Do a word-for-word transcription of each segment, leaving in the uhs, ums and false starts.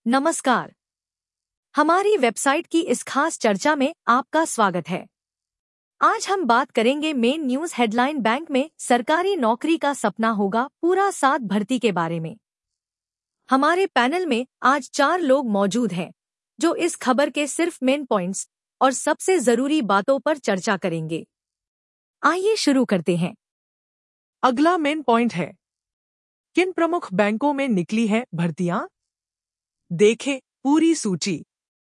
नमस्कार। हमारी वेबसाइट की इस खास चर्चा में आपका स्वागत है। आज हम बात करेंगे मेन न्यूज हेडलाइन, बैंक में सरकारी नौकरी का सपना होगा पूरा साथ भर्ती के बारे में। हमारे पैनल में आज चार लोग मौजूद हैं जो इस खबर के सिर्फ मेन पॉइंट्स और सबसे जरूरी बातों पर चर्चा करेंगे। आइए शुरू करते हैं। अगला मेन पॉइंट है, किन प्रमुख बैंकों में निकली है भर्तियां? देखें पूरी सूची।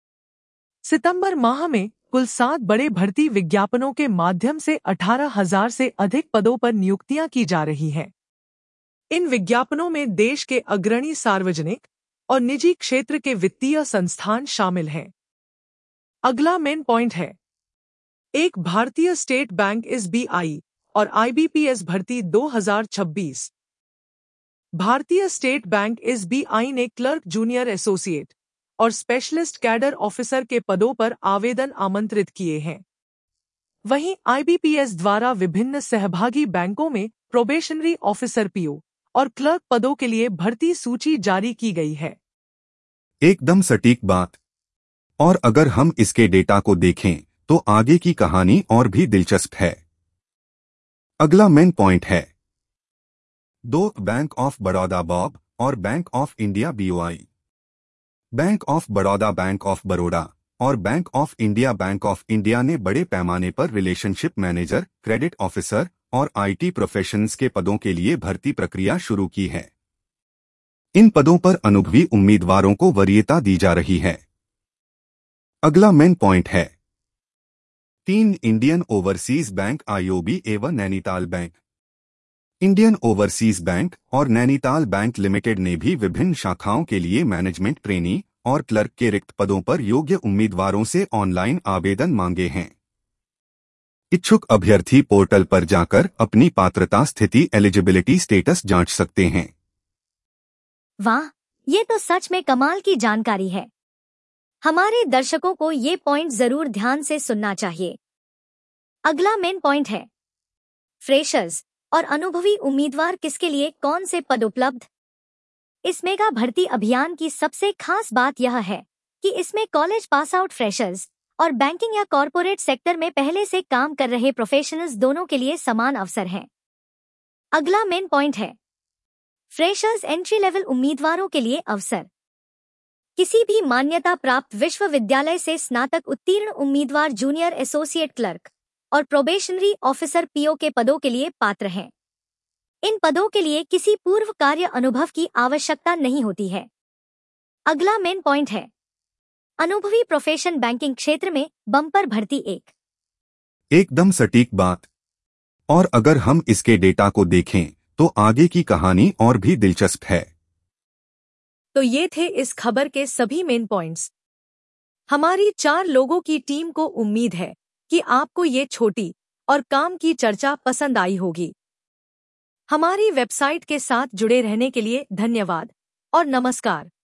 सितंबर माह में कुल सात बड़े भर्ती विज्ञापनों के माध्यम से अठारह हजार से अधिक पदों पर नियुक्तियां की जा रही हैं। इन विज्ञापनों में देश के अग्रणी सार्वजनिक और निजी क्षेत्र के वित्तीय संस्थान शामिल हैं। अगला मेन पॉइंट है, एक Bharatiya state bank S B I और आई बी पी एस भर्ती दो हज़ार छब्बीस। Bharatiya state bank S B I ने क्लर्क, जूनियर एसोसिएट और स्पेशलिस्ट कैडर ऑफिसर के पदों पर आवेदन आमंत्रित किए हैं। वहीं आई बी पी एस द्वारा विभिन्न सहभागी बैंकों में प्रोबेशनरी ऑफिसर, पी ओ और क्लर्क पदों के लिए भर्ती सूची जारी की गई है। एकदम सटीक बात। और अगर हम इसके डेटा को देखें तो आगे की कहानी और भी दिलचस्प है। अगला मेन पॉइंट है, दो बैंक ऑफ बड़ौदा बॉब और bank of India B O I. Bank of Baroda bank of Baroda और bank of India bank of India ने बड़े पैमाने पर रिलेशनशिप मैनेजर, क्रेडिट ऑफिसर और आई टी प्रोफेशनल्स के पदों के लिए भर्ती प्रक्रिया शुरू की है। इन पदों पर अनुभवी उम्मीदवारों को वरीयता दी जा रही है। अगला मेन पॉइंट है, तीन Indian overseas bank I O B एवं Nainital bank. Indian overseas bank और नैनीताल बैंक लिमिटेड ने भी विभिन्न शाखाओं के लिए मैनेजमेंट ट्रेनी और क्लर्क के रिक्त पदों पर योग्य उम्मीदवारों से ऑनलाइन आवेदन मांगे हैं। इच्छुक अभ्यर्थी पोर्टल पर जाकर अपनी पात्रता स्थिति, एलिजिबिलिटी स्टेटस जांच सकते हैं। वाह, ये तो सच में कमाल की जानकारी है। हमारे दर्शकों को ये पॉइंट जरूर ध्यान से सुनना चाहिए। अगला मेन पॉइंट है, फ्रेशर्स और अनुभवी उम्मीदवार किसके लिए कौन से पद उपलब्ध। इस मेगा भर्ती अभियान की सबसे खास बात यह है कि इसमें कॉलेज पास आउट फ्रेशर्स और बैंकिंग या कॉरपोरेट सेक्टर में पहले से काम कर रहे प्रोफेशनल्स दोनों के लिए समान अवसर हैं। अगला मेन पॉइंट है, फ्रेशर्स एंट्री लेवल उम्मीदवारों के लिए अवसर। किसी भी मान्यता प्राप्त विश्वविद्यालय से स्नातक उत्तीर्ण उम्मीदवार जूनियर एसोसिएट, क्लर्क और प्रोबेशनरी ऑफिसर, पी ओ के पदों के लिए पात्र हैं। इन पदों के लिए किसी पूर्व कार्य अनुभव की आवश्यकता नहीं होती है। अगला मेन पॉइंट है, अनुभवी प्रोफेशन बैंकिंग क्षेत्र में बम्पर भर्ती एक। एकदम सटीक बात। और अगर हम इसके डेटा को देखें तो आगे की कहानी और भी दिलचस्प है। तो ये थे इस खबर के सभी मेन पॉइंट्स। हमारी चार लोगों की टीम को उम्मीद है कि आपको ये छोटी और काम की चर्चा पसंद आई होगी। हमारी वेबसाइट के साथ जुड़े रहने के लिए धन्यवाद और नमस्कार।